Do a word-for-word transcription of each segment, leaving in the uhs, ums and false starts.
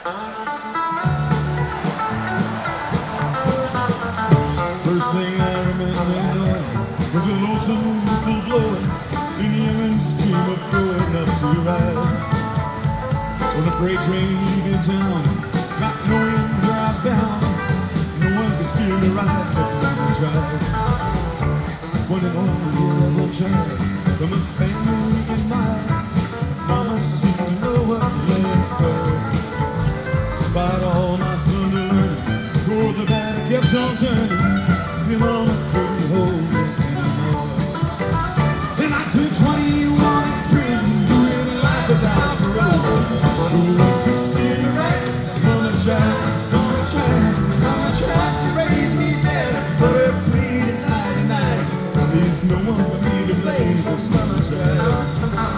First thing I remember knowing was a lonesome whistle blowing in the youngin's dream of growing up to ride. On the freight train leaving town, not knowing where I was bound, no one could steer me right, but Mama tried. One and only other child from a family weak and mild, Mama seemed to know what lay in store. Despite all my Sunday learning, toward the bad I kept on turning. Till Mama couldn't hold me anymore. And I took twenty-one in prison, doing life without parole. Oh, Christian, right? Mama tried, Mama tried, Mama tried to raise me better, but her plea denied, denied. There's no one for me to blame, 'cause Mama tried.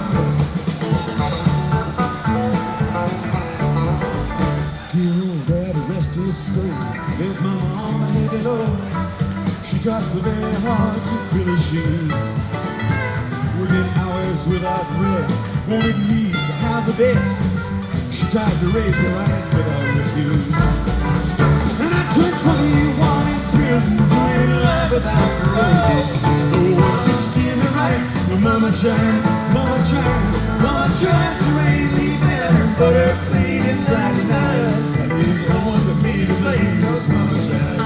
Dear old Daddy, rest his soul, left my mama heavy load. She tried so very hard to fill her shoes, working hours without rest, wanted me to have the best. She tried to raise me right, but I refused. And I took twenty-one in prison, doing life without parole. Oh, Christian, right? Well, Mama tried, Mama tried, Mama tried to raise me better, but her plea inside denied. And there's no one but me to blame, 'cause Mama tried.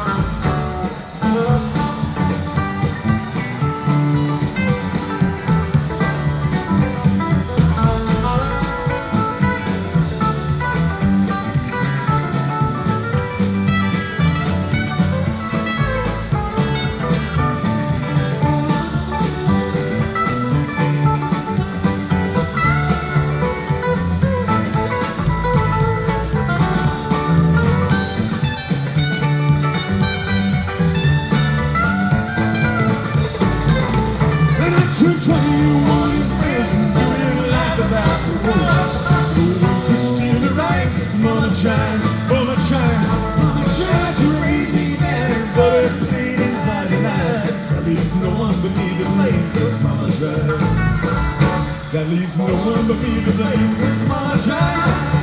Took twenty-one in prison, doing life without parole. Oh, Christian, right? Mama tried, Mama tried, Mama tried to raise me better, but her plea inside denied. That leaves no one but me to blame, 'cause Mama tried. That leaves no one but me to blame, 'cause Mama tried.